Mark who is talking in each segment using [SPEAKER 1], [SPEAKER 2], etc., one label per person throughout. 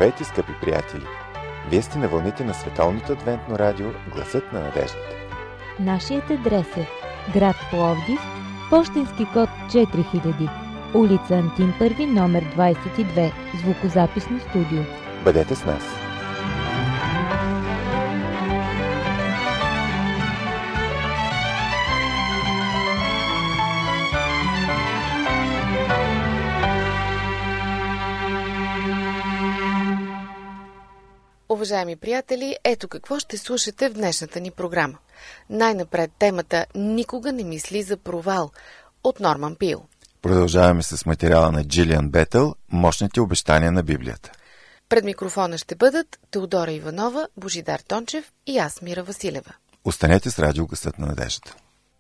[SPEAKER 1] Здравейте, скъпи приятели! Вие сте на вълните на Световното адвентно радио Гласът на надеждата.
[SPEAKER 2] Нашият адрес е град Пловдив, пощенски код 4000, улица Антим 1, номер 22, звукозаписно студио.
[SPEAKER 1] Бъдете с нас!
[SPEAKER 3] Уважаеми приятели, ето какво ще слушате в днешната ни програма. Най-напред темата «Никога не мисли за провал» от Норман Пил.
[SPEAKER 1] Продължаваме с материала на Джилиан Бетъл «Мощните обещания на Библията».
[SPEAKER 3] Пред микрофона ще бъдат Теодора Иванова, Божидар Тончев и аз, Мира Василева.
[SPEAKER 1] Останете с радио Гласът на надеждата.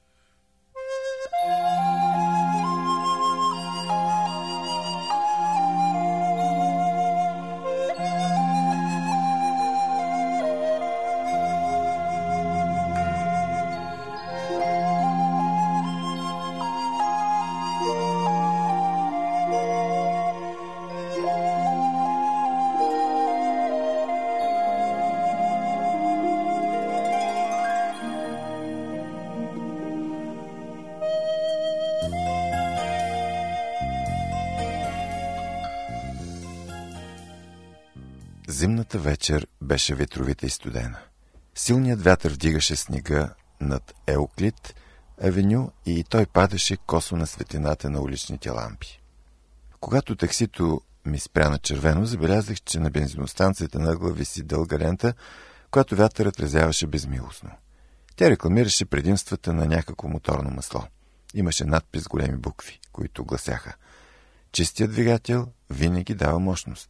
[SPEAKER 1] Зимната вечер беше ветровита и студена. Силният вятър вдигаше снега над Еуклид авеню и той падаше косо на светлината на уличните лампи. Когато таксито ми спря на червено, забелязах, че на бензиностанцията наъгла виси дълга лента, която вятърът разяваше безмилостно. Тя рекламираше предимствата на някакво моторно масло. Имаше надпис с големи букви, които гласяха: «Чистият двигател винаги дава мощност».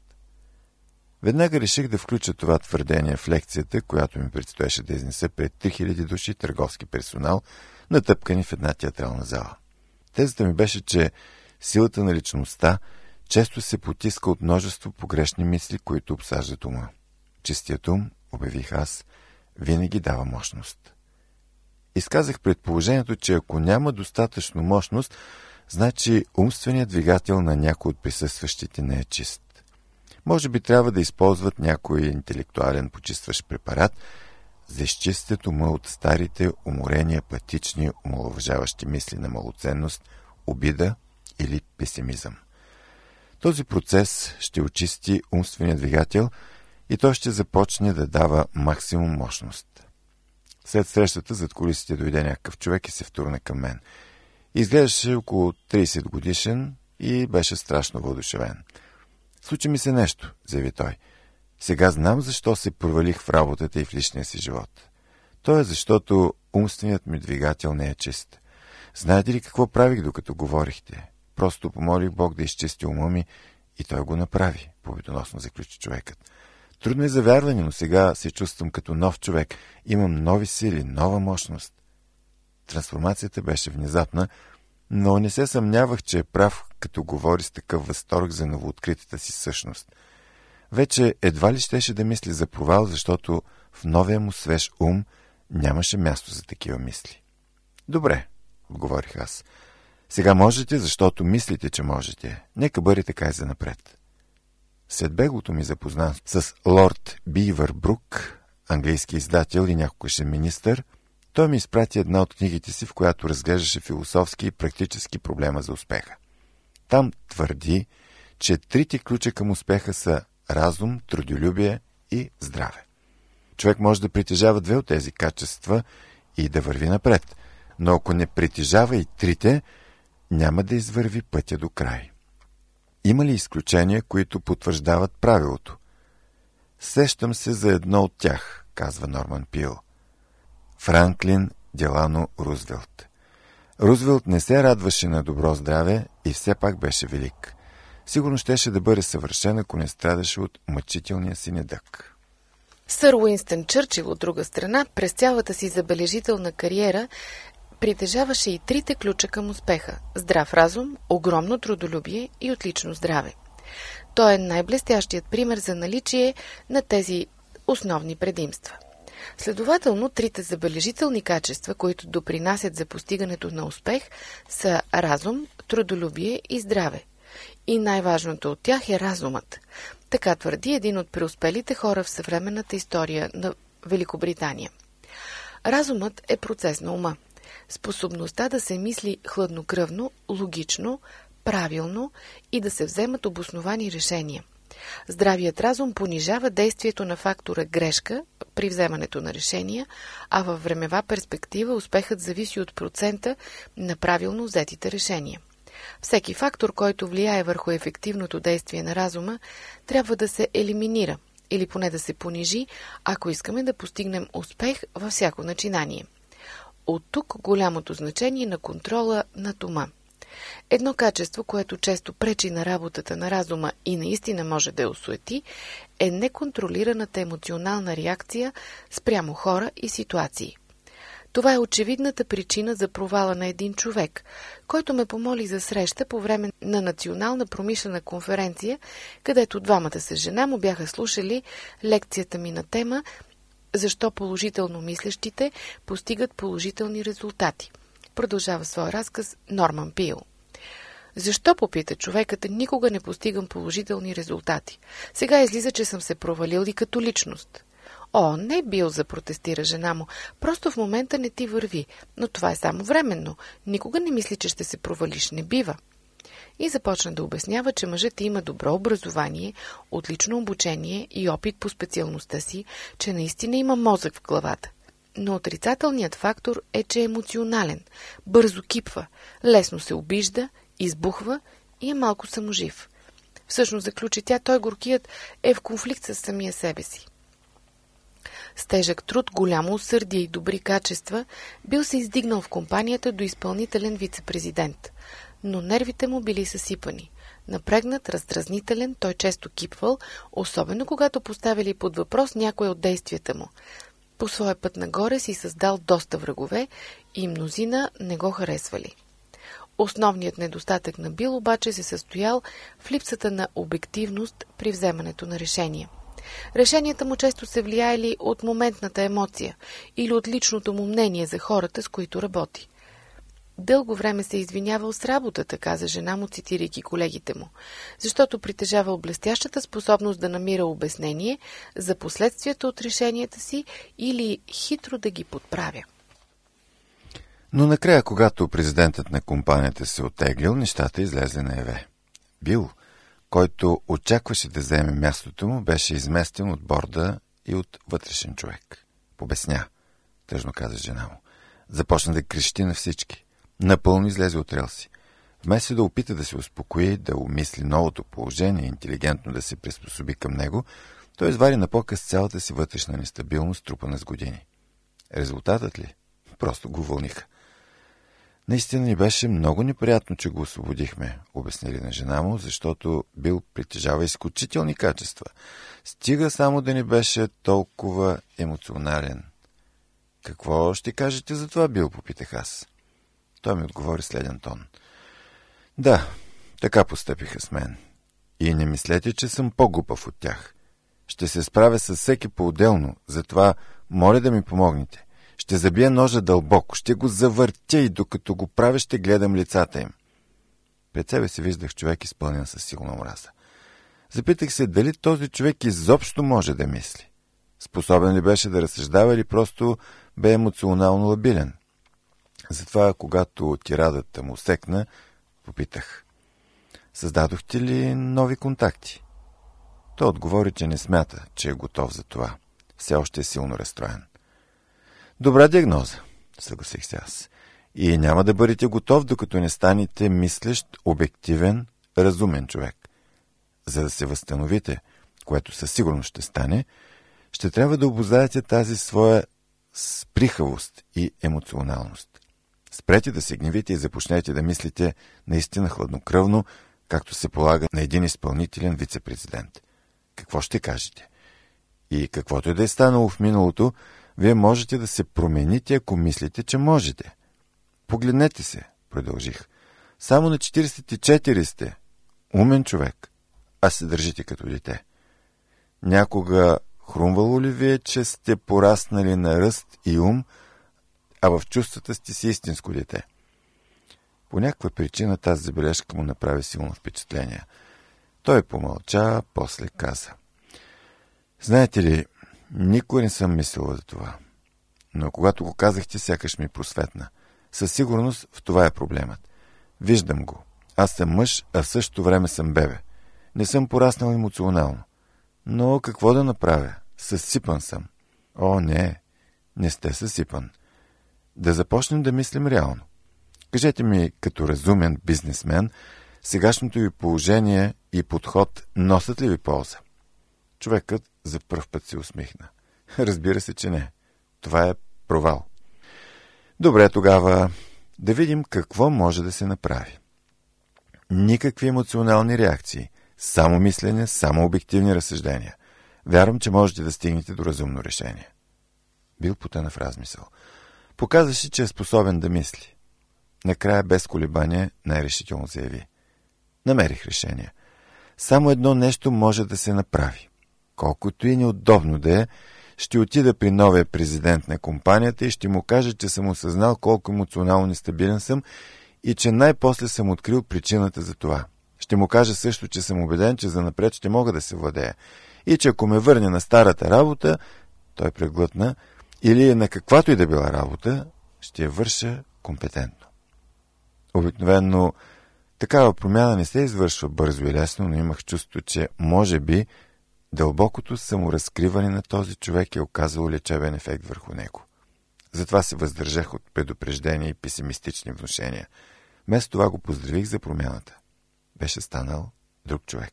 [SPEAKER 1] Веднага реших да включа това твърдение в лекцията, която ми предстоеше да изнеса пред 3000 души търговски персонал, натъпкани в една театрална зала. Тезата ми беше, че силата на личността често се потиска от множество погрешни мисли, които обсаждат ума. Чистият ум, обявих аз, винаги дава мощност. Изказах предположението, че ако няма достатъчно мощност, значи умственият двигател на някой от присъстващите не е чист. Може би трябва да използват някой интелектуален почистващ препарат, за да изчистят ума от старите, уморени, апатични, омаловажаващи мисли на малоценност, обида или песимизъм. Този процес ще очисти умствения двигател и той ще започне да дава максимум мощност. След срещата зад кулисите дойде някакъв човек и се втурна към мен. Изглеждаше около 30 годишен и беше страшно въодушевен. «Случи ми се нещо», заяви той. «Сега знам защо се провалих в работата и в личния си живот. То е защото умственият ми двигател не е чист. Знаете ли какво правих, докато говорихте? Просто помолих Бог да изчисти ума ми и той го направи», победоносно заключи човекът. «Трудно е за вярване, но сега се чувствам като нов човек. Имам нови сили, нова мощност». Трансформацията беше внезапна, но не се съмнявах, че е прав, като говори с такъв възторг за новооткритата си същност. Вече едва ли щеше да мисли за провал, защото в новия му свеж ум нямаше място за такива мисли. «Добре», отговорих аз. «Сега можете, защото мислите, че можете. Нека бъде така и занапред». След беглото ми запознан с лорд Бивърбрук, английски издател и някогашен министър, той ми изпрати една от книгите си, в която разглеждаше философски и практически проблема за успеха. Там твърди, че трите ключа към успеха са разум, трудолюбие и здраве. Човек може да притежава две от тези качества и да върви напред, но ако не притежава и трите, няма да извърви пътя до край. Има ли изключения, които потвърждават правилото? Сещам се за едно от тях, казва Норман Пил. Франклин Делано Рузвелт. Рузвелт не се радваше на добро здраве и все пак беше велик. Сигурно щеше да бъде съвършен, ако не страдаше от мъчителния си недъг.
[SPEAKER 3] Сър Уинстън Чърчил, от друга страна, през цялата си забележителна кариера притежаваше и трите ключа към успеха – здрав разум, огромно трудолюбие и отлично здраве. Той е най-блестящият пример за наличие на тези основни предимства. Следователно, трите забележителни качества, които допринасят за постигането на успех, са разум, трудолюбие и здраве. И най-важното от тях е разумът. Така твърди един от преуспелите хора в съвременната история на Великобритания. Разумът е процес на ума. Способността да се мисли хладнокръвно, логично, правилно и да се вземат обосновани решения. Здравият разум понижава действието на фактора грешка при вземането на решения, а във времева перспектива успехът зависи от процента на правилно взетите решения. Всеки фактор, който влияе върху ефективното действие на разума, трябва да се елиминира или поне да се понижи, ако искаме да постигнем успех във всяко начинание. От тук голямото значение на контрола над ума. Едно качество, което често пречи на работата на разума и наистина може да я осуети, е неконтролираната емоционална реакция спрямо хора и ситуации. Това е очевидната причина за провала на един човек, който ме помоли за среща по време на национална промишлена конференция, където двамата с жена му бяха слушали лекцията ми на тема «Защо положително мислещите постигат положителни резултати». Продължава своя разказ Норман Пил. Защо, попита човекът, никога не постигам положителни резултати? Сега излиза, че съм се провалил и като личност. О, не Бил, запротестира жена му. Просто в момента не ти върви, но това е само временно. Никога не мисли, че ще се провалиш, не бива. И започна да обяснява, че мъжът има добро образование, отлично обучение и опит по специалността си, че наистина има мозък в главата. Но отрицателният фактор е, че е емоционален, бързо кипва, лесно се обижда, избухва и е малко саможив. Всъщност, заключи тя, той горкият е в конфликт с самия себе си. С тежък труд, голямо усърдие и добри качества, Бил се издигнал в компанията до изпълнителен вице-президент. Но нервите му били съсипани. Напрегнат, раздразнителен, той често кипвал, особено когато поставили под въпрос някое от действията му. По своя път нагоре си създал доста врагове и мнозина не го харесвали. Основният недостатък на Бил обаче се състоял в липсата на обективност при вземането на решения. Решенията му често се влияели от моментната емоция или от личното му мнение за хората, с които работи. Дълго време се извинявал с работата, каза жена му, цитирайки колегите му, защото притежавал блестящата способност да намира обяснение за последствията от решенията си или хитро да ги подправя.
[SPEAKER 1] Но накрая, когато президентът на компанията се оттеглил, нещата излезли наяве. Бил, който очакваше да вземе мястото му, беше изместен от борда и от вътрешен човек. Побесня, тъжно каза жена му. Започна да крещи на всички. Напълно излезе от релси. Вместо да опита да се успокои, да умисли новото положение, интелигентно да се приспособи към него, той извади на показ цялата си вътрешна нестабилност, трупана с години. Резултатът ли? Просто го вълниха. Наистина ни беше много неприятно, че го освободихме, обяснили на жена му, защото Бил притежава изключителни качества. Стига само да не беше толкова емоционален. Какво ще кажете за това, Бил, попитах аз. Той ми отговори следен тон. Да, така постъпиха с мен. И не мислете, че съм по-глупав от тях. Ще се справя с всеки по-отделно, затова моля да ми помогнете. Ще забия ножа дълбоко, ще го завъртя и докато го правя, ще гледам лицата им. Пред себе си виждах човек, изпълнен със силна омраза. Запитах се дали този човек изобщо може да мисли. Способен ли беше да разсъждава или просто бе емоционално лабилен. Затова, когато тирадата му секна, попитах: създадохте ли нови контакти? Той отговори, че не смята, че е готов за това. Все още е силно разстроен. Добра диагноза, съгласих се аз. И няма да бъдете готов, докато не станете мислещ, обективен, разумен човек. За да се възстановите, което със сигурност ще стане, ще трябва да обуздаете тази своя сприхавост и емоционалност. Спрете да се гневите и започнете да мислите наистина хладнокръвно, както се полага на един изпълнителен вице-президент. Какво ще кажете? И каквото и да е станало в миналото, вие можете да се промените, ако мислите, че можете. Погледнете се, продължих. Само на 44 сте. Умен човек, а се държите като дете. Някога хрумвало ли вие, че сте пораснали на ръст и ум, а в чувствата сте си истинско дете? По някаква причина тази забележка му направи силно впечатление. Той помълча, после каза: знаете ли, никога не съм мислила за това. Но когато го казахте, сякаш ми просветна. Със сигурност в това е проблемът. Виждам го. Аз съм мъж, а в същото време съм бебе. Не съм пораснал емоционално. Но какво да направя? Съсипан съм. О, не сте съсипан. Да започнем да мислим реално. Кажете ми, като разумен бизнесмен, сегашното ви положение и подход носят ли ви полза? Човекът за пръв път се усмихна. Разбира се, че не. Това е провал. Добре, тогава да видим какво може да се направи. Никакви емоционални реакции, само мислене, само обективни разсъждения. Вярвам, че можете да стигнете до разумно решение. Бил потъна в размисъл. Показваше, че е способен да мисли. Накрая без колебание най-решително заяви: намерих решение. Само едно нещо може да се направи. Колкото и неудобно да е, ще отида при новия президент на компанията и ще му кажа, че съм осъзнал колко емоционално нестабилен съм и че най-после съм открил причината за това. Ще му кажа също, че съм убеден, че занапред ще мога да се владея и че ако ме върне на старата работа, той преглътна, или на каквато и да била работа, ще я върша компетентно. Обикновено такава промяна не се извършва бързо и лесно, но имах чувство, че може би дълбокото саморазкриване на този човек е оказало лечебен ефект върху него. Затова се въздържах от предупреждения и песимистични внушения. Вместо това го поздравих за промяната. Беше станал друг човек.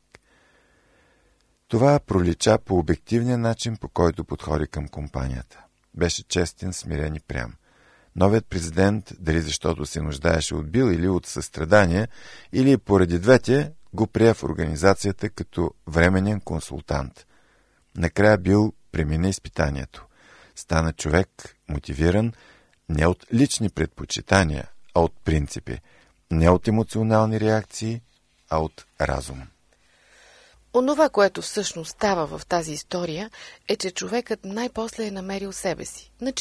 [SPEAKER 1] Това пролича по обективния начин, по който подходи към компанията. Беше честен, смирен и прям. Новият президент, дали защото се нуждаеше от Бил или от състрадание, или поради двете, го прие в организацията като временен консултант. Накрая Бил премина изпитанието. Стана човек, мотивиран не от лични предпочитания, а от принципи. Не от емоционални реакции, а от разум.
[SPEAKER 3] Онова, което всъщност става в тази история, е, че човекът най-после е намерил себе си на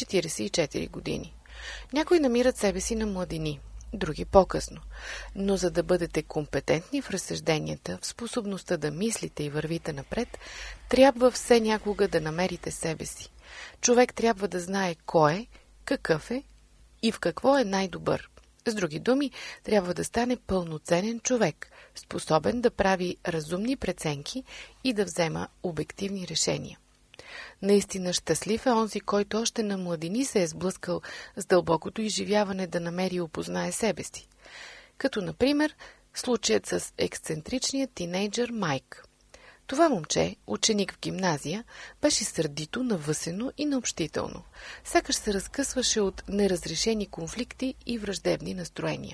[SPEAKER 3] 44 години. Някои намират себе си на младини, други по-късно. Но за да бъдете компетентни в разсъжденията, в способността да мислите и вървите напред, трябва все някога да намерите себе си. Човек трябва да знае кой е, какъв е и в какво е най-добър. С други думи, трябва да стане пълноценен човек, способен да прави разумни преценки и да взема обективни решения. Наистина щастлив е онзи, който още на младини се е сблъскал с дълбокото изживяване да намери и опознае себе си. Като, например, случаят с ексцентричния тинейджър Майк. Това момче, ученик в гимназия, беше сърдито, навъсено и необщително. Сякаш се разкъсваше от неразрешени конфликти и враждебни настроения.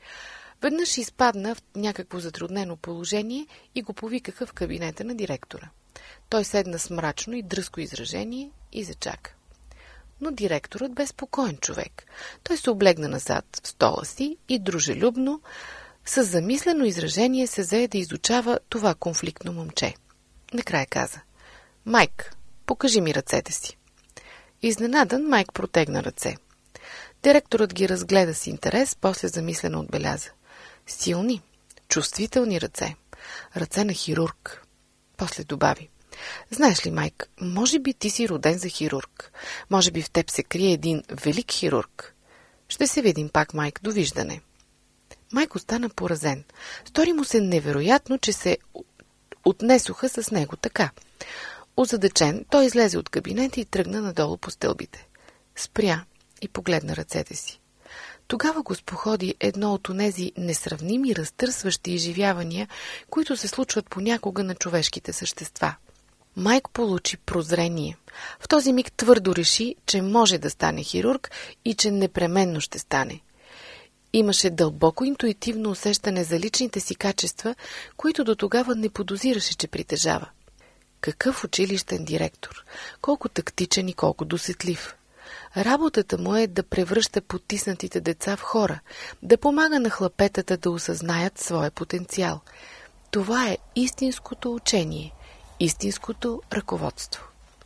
[SPEAKER 3] Веднъж изпадна в някакво затруднено положение и го повикаха в кабинета на директора. Той седна с мрачно и дръзко изражение и зачака. Но директорът бе спокоен човек. Той се облегна назад в стола си и дружелюбно, с замислено изражение се зае да изучава това конфликтно момче. Накрая каза: Майк, покажи ми ръцете си. Изненадан, Майк протегна ръце. Директорът ги разгледа с интерес, после замислено отбеляза: силни, чувствителни ръце. Ръце на хирург. После добави: знаеш ли, Майк, може би ти си роден за хирург. Може би в теб се крие един велик хирург. Ще се видим пак, Майк, довиждане. Майк остана поразен. Стори му се невероятно, че се отнесоха с него така. Озадачен, той излезе от кабинета и тръгна надолу по стълбите. Спря и погледна ръцете си. Тогава го споходи едно от онези несравними, разтърсващи изживявания, които се случват понякога на човешките същества. Майк получи прозрение. В този миг твърдо реши, че може да стане хирург и че непременно ще стане. Имаше дълбоко интуитивно усещане за личните си качества, които до тогава не подозираше, че притежава. Какъв училищен директор! Колко тактичен и колко досетлив! Работата му е да превръща потиснатите деца в хора, да помага на хлапетата да осъзнаят своя потенциал. Това е истинското учение, истинското ръководство.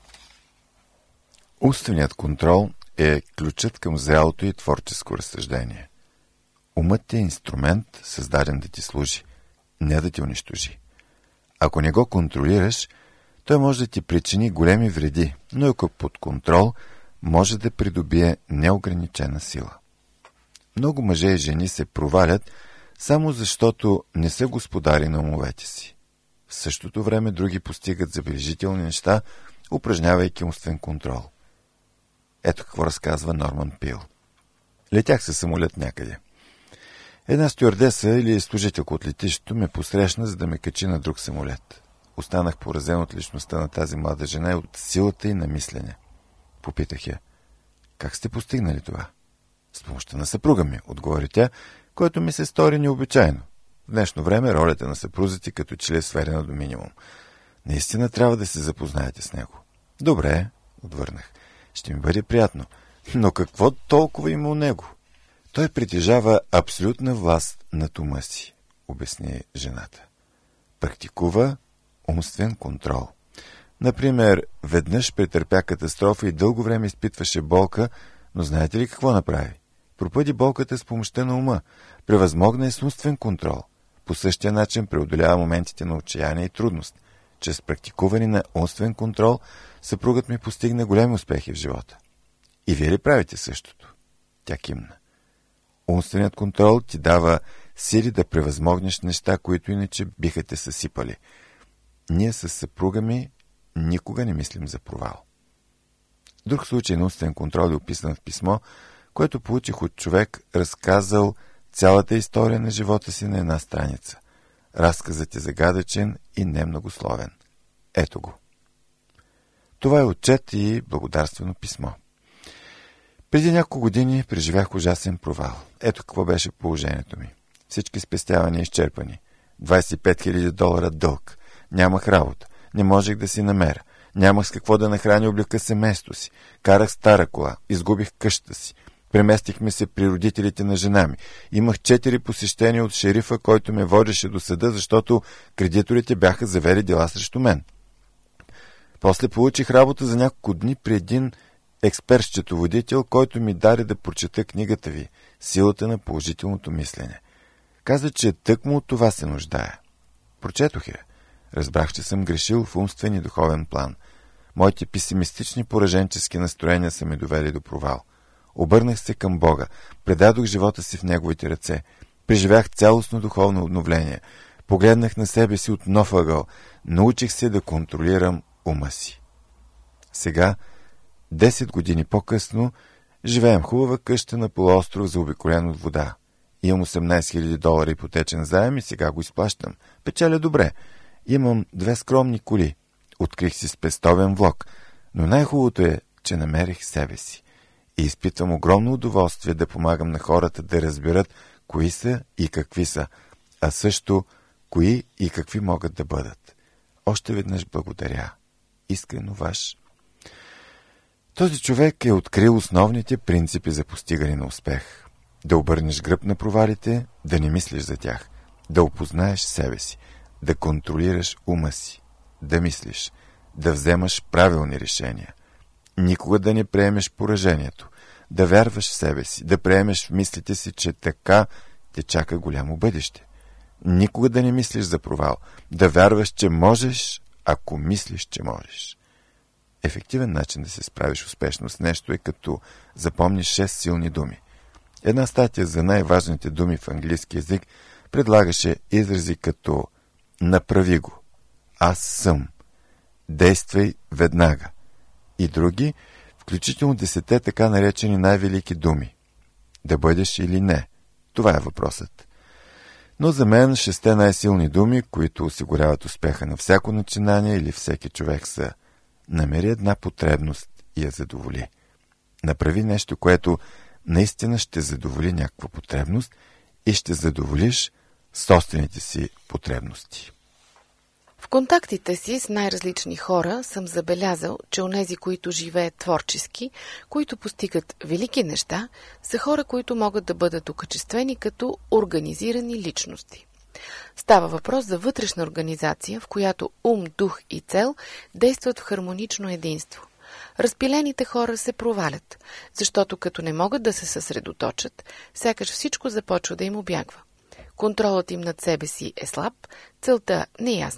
[SPEAKER 1] Умственият контрол е ключът към зрялото и творческо разсъждение. Умът е инструмент, създаден да ти служи, не да ти унищожи. Ако не го контролираш, той може да ти причини големи вреди, но ако под контрол, може да придобие неограничена сила. Много мъже и жени се провалят, само защото не са господари на умовете си. В същото време други постигат забележителни неща, упражнявайки умствен контрол. Ето какво разказва Норман Пил. Летях със самолет някъде. Една стюардеса или служителка от летището ме посрещна, за да ме качи на друг самолет. Останах поразен от личността на тази млада жена и от силата й на мислене. Попитах я: как сте постигнали това? С помощта на съпруга ми, отговори тя, което ми се стори необичайно. В днешно време ролята на съпрузите като че ли е сведена до минимум. Наистина трябва да се запознаете с него. Добре, отвърнах. Ще ми бъде приятно. Но какво толкова има у него? Той притежава абсолютна власт над ума си, обясни жената. Практикува умствен контрол. Например, веднъж претърпя катастрофа и дълго време изпитваше болка, но знаете ли какво направи? Пропъди болката с помощта на ума, превъзмогна с умствен контрол. По същия начин преодолява моментите на отчаяние и трудност. Чрез практикуване на умствен контрол, съпругът ми постигна големи успехи в живота. И вие ли правите същото? Тя кимна. Умственият контрол ти дава сили да превъзмогнеш неща, които иначе биха те съсипали. Ние с съпруга ми никога не мислим за провал. Друг случай на умствен контрол е описан в писмо, което получих от човек, разказал цялата история на живота си на една страница. Разказът е загадъчен и немногословен. Ето го. Това е отчет и благодарствено писмо. Преди няколко години преживях ужасен провал. Ето какво беше положението ми. Всички спестявания изчерпани. $25 000 дълг. Нямах работа. Не можех да си намеря. Нямах с какво да нахраня облека семейството си. Карах стара кола. Изгубих къщата си. Преместихме се при родителите на жена ми. Имах 4 посещения от шерифа, който ме водеше до съда, защото кредиторите бяха завели дела срещу мен. После получих работа за няколко дни при един експерт-счетоводител, който ми даде да прочета книгата ви «Силата на положителното мислене». Каза, че тъкмо от това се нуждая. Прочетох я. Разбрах, че съм грешил в умствен и духовен план. Моите песимистични пораженчески настроения са ме довели до провал. Обърнах се към Бога, предадох живота си в Неговите ръце, преживях цялостно духовно обновление, погледнах на себе си от нов ъгъл, научих се да контролирам ума си. Сега, 10 години по-късно, живеем в хубава къща на полуостров, заобиколен от вода. Имам $18 000 ипотечен заем и сега го изплащам. Печеля добре. Имам 2 скромни коли. Открих си спестовен влог. Но най-хубавото е, че намерих себе си. И изпитвам огромно удоволствие да помагам на хората да разберат кои са и какви са, а също кои и какви могат да бъдат. Още веднъж благодаря. Искрено ваш. Този човек е открил основните принципи за постигане на успех. Да обърнеш гръб на провалите, да не мислиш за тях, да опознаеш себе си, да контролираш ума си, да мислиш, да вземаш правилни решения. Никога да не приемеш поражението, да вярваш в себе си, да приемеш в мислите си, че така те чака голямо бъдеще. Никога да не мислиш за провал, да вярваш, че можеш, ако мислиш, че можеш. Ефективен начин да се справиш успешно с нещо е като запомниш 6 силни думи. Една статия за най-важните думи в английски език предлагаше изрази като «направи го», «аз съм», «действай веднага» и други, включително 10 така наречени най-велики думи. Да бъдеш или не, това е въпросът. Но за мен 6 най-силни думи, които осигуряват успеха на всяко начинание или всеки човек са: намери една потребност и я задоволи. Направи нещо, което наистина ще задоволи някаква потребност и ще задоволиш собствените си потребности.
[SPEAKER 3] В контактите си с най-различни хора съм забелязал, че онези, които живеят творчески, които постигат велики неща, са хора, които могат да бъдат окачествени като организирани личности. Става въпрос за вътрешна организация, в която ум, дух и цел действат в хармонично единство. Разпилените хора се провалят, защото като не могат да се съсредоточат, сякаш всичко започва да им обягва. Контролът им над себе си е слаб, целта неясна,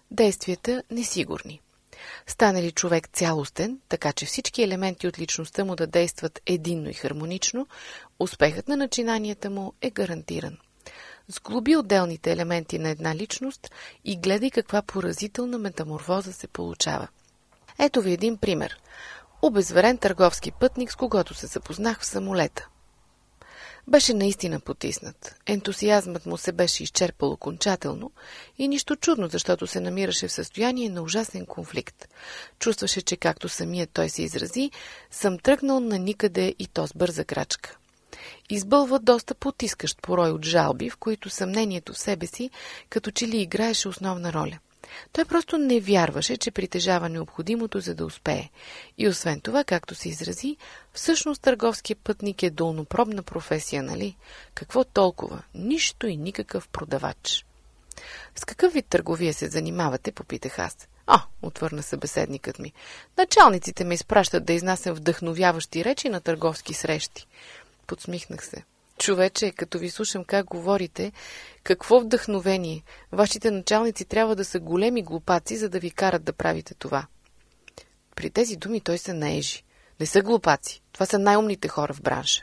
[SPEAKER 3] действията несигурни. Стане ли човек цялостен, така че всички елементи от личността му да действат единно и хармонично, успехът на начинанията му е гарантиран. Сглоби отделните елементи на една личност и гледай каква поразителна метаморфоза се получава. Ето ви един пример. Обезверен търговски пътник, с когото се запознах в самолета. Беше наистина потиснат. Ентусиазмът му се беше изчерпал окончателно и нищо чудно, защото се намираше в състояние на ужасен конфликт. Чувстваше, че както самият той се изрази, съм тръгнал на никъде и то с бърза крачка. Избълва доста потискащ порой от жалби, в които съмнението в себе си като че ли играеше основна роля. Той просто не вярваше, че притежава необходимото, за да успее. И освен това, както се изрази, всъщност търговският пътник е долнопробна професия, нали? Какво толкова? Нищо и никакъв продавач. С какъв вид търговия се занимавате, попитах аз. Отвърна събеседникът ми. Началниците ме изпращат да изнасям вдъхновяващи речи на търговски срещи. Подсмихнах се. Човече, като ви слушам как говорите, какво вдъхновение! Вашите началници трябва да са големи глупаци, за да ви карат да правите това. При тези думи той се наежи. Не са глупаци. Това са най-умните хора в бранша.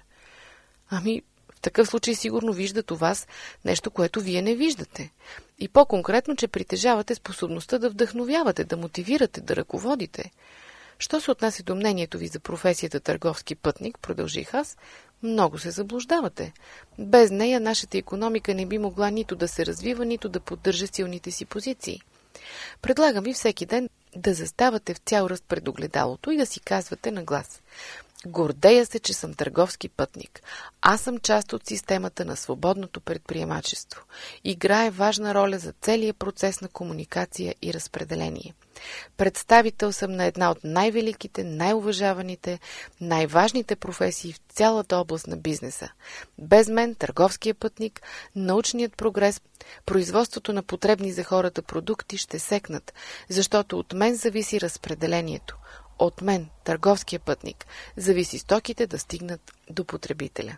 [SPEAKER 3] В такъв случай сигурно виждат у вас нещо, което вие не виждате. И по-конкретно, че притежавате способността да вдъхновявате, да мотивирате, да ръководите. Що се отнася до мнението ви за професията търговски пътник, продължих аз, много се заблуждавате. Без нея нашата икономика не би могла нито да се развива, нито да поддържа силните си позиции. Предлагам ви всеки ден да заставате в цял ръст пред огледалото и да си казвате на глас: гордея се, че съм търговски пътник. Аз съм част от системата на свободното предприемачество. Играе важна роля за целия процес на комуникация и разпределение. Представител съм на една от най-великите, най-уважаваните, най-важните професии в цялата област на бизнеса. Без мен, търговския пътник, научният прогрес, производството на потребни за хората продукти ще секнат, защото от мен зависи разпределението. От мен, търговския пътник, зависи стоките да стигнат до потребителя.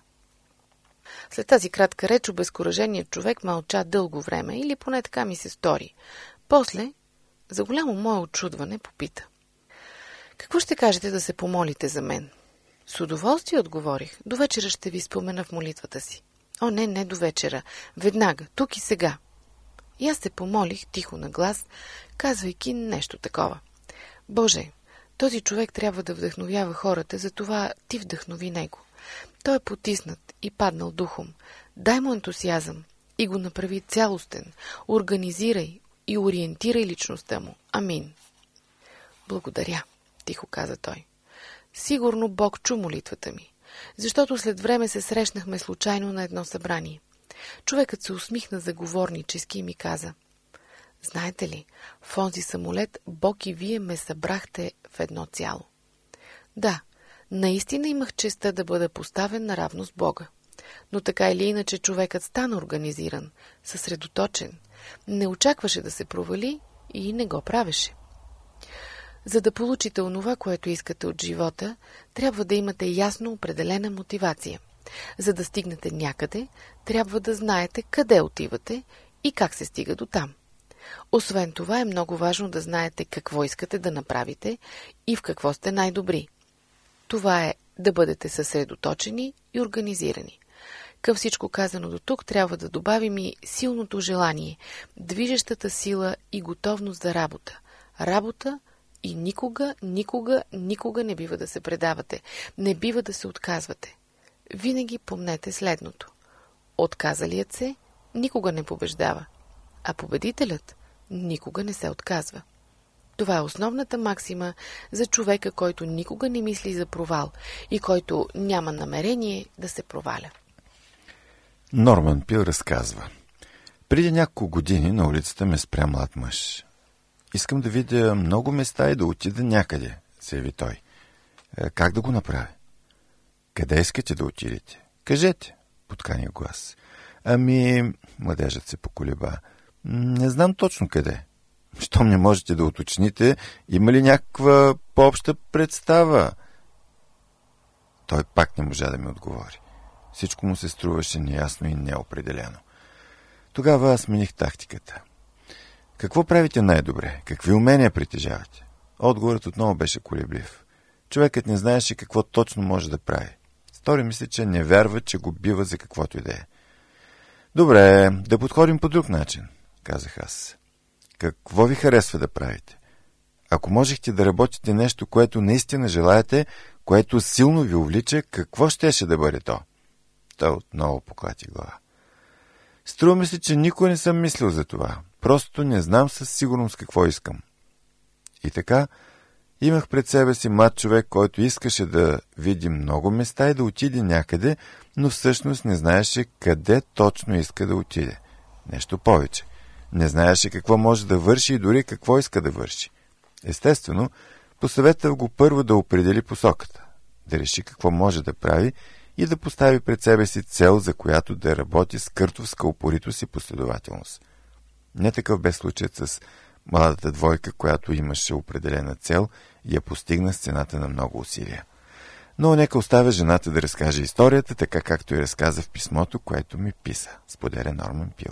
[SPEAKER 3] След тази кратка реч обезкураженият човек мълча дълго време, или поне така ми се стори. После, за голямо мое очудване, попита: какво ще кажете да се помолите за мен? С удоволствие отговорих. До вечера ще ви спомена в молитвата си. Не до вечера. Веднага, тук и сега. И аз се помолих тихо на глас, казвайки нещо такова. Боже, този човек трябва да вдъхновява хората, затова ти вдъхнови него. Той е потиснат и паднал духом. Дай му ентусиазъм и го направи цялостен. Организирай и ориентирай личността му. Амин. Благодаря, тихо каза той. Сигурно Бог чу молитвата ми, защото след време се срещнахме случайно на едно събрание. Човекът се усмихна заговорнически и ми каза: знаете ли, в онзи самолет Бог и вие ме събрахте в едно цяло. Да, наистина имах честта да бъда поставен наравно с Бога. Но така или иначе човекът стана организиран, съсредоточен, не очакваше да се провали и не го правеше. За да получите онова, което искате от живота, трябва да имате ясно определена мотивация. За да стигнете някъде, трябва да знаете къде отивате и как се стига до там. Освен това е много важно да знаете какво искате да направите и в какво сте най-добри. Това е да бъдете съсредоточени и организирани. Към всичко казано до тук трябва да добавим и силното желание, движещата сила и готовност за работа. Работа и никога не бива да се предавате, не бива да се отказвате. Винаги помнете следното: отказалият се никога не побеждава, а победителят никога не се отказва. Това е основната максима за човека, който никога не мисли за провал и който няма намерение да се проваля.
[SPEAKER 1] Норман Пил разказва: преди няколко години на улицата ме спря млад мъж. Искам да видя много места и да отида някъде, заяви той. Как да го направя? Къде искате да отидете? Кажете, подканя глас. Младежът се поколеба. Не знам точно къде. Щом не можете да уточните, има ли някаква по-обща представа? Той пак не можа да ми отговори. Всичко му се струваше неясно и неопределено. Тогава аз смених тактиката. Какво правите най-добре? Какви умения притежавате? Отговорът отново беше колеблив. Човекът не знаеше какво точно може да прави. Стори ми се, че не вярва, че го бива за каквото и да е. Добре, да подходим по друг начин, казах аз. Какво ви харесва да правите? Ако можехте да работите нещо, което наистина желаете, което силно ви увлича, какво щеше да бъде то? Той отново поклати глава. Струва ми се, че никой не съм мислил за това. Просто не знам със сигурност какво искам. И така, имах пред себе си млад човек, който искаше да види много места и да отиде някъде, но всъщност не знаеше къде точно иска да отиде. Нещо повече. Не знаеше какво може да върши и дори какво иска да върши. Естествено, посъветвах го първо да определи посоката, да реши какво може да прави и да постави пред себе си цел, за която да работи с къртовска упоритост и последователност. Не такъв бе случаят с младата двойка, която имаше определена цел и я постигна с цената на много усилия. Но нека оставя жената да разкаже историята, така както я разказа в писмото, което ми писа, споделя Норман Пил.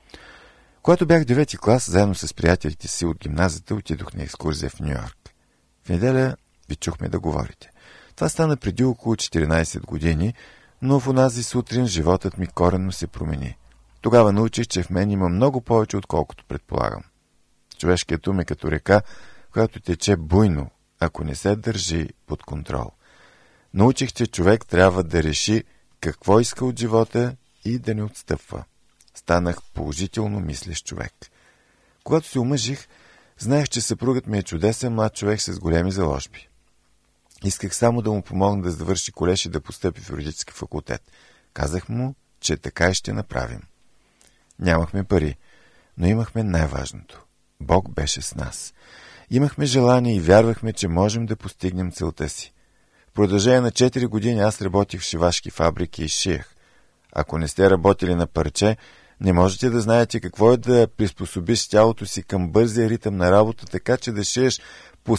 [SPEAKER 1] Когато бях 9-ти клас, заедно с приятелите си от гимназията отидох на екскурзия в Ню-Йорк. В неделя ви чухме да говорите. Това стана преди около 14 години, но в онази сутрин животът ми коренно се промени. Тогава научих, че в мен има много повече, отколкото предполагам. Човешкият ум е като река, която тече буйно, ако не се държи под контрол. Научих, че човек трябва да реши какво иска от живота и да не отстъпва. Станах положително мислещ човек. Когато се омъжих, знаех, че съпругът ми е чудесен млад човек с големи заложби. Исках само да му помогна да завърши колеж и да постъпи в юридически факултет. Казах му, че така и ще направим. Нямахме пари, но имахме най-важното. Бог беше с нас. Имахме желание и вярвахме, че можем да постигнем целта си. В продължение на 4 години аз работих в шивашки фабрики и шиях. Ако не сте работили на парче, не можете да знаете какво е да приспособиш тялото си към бързия ритъм на работа, така че да шиеш по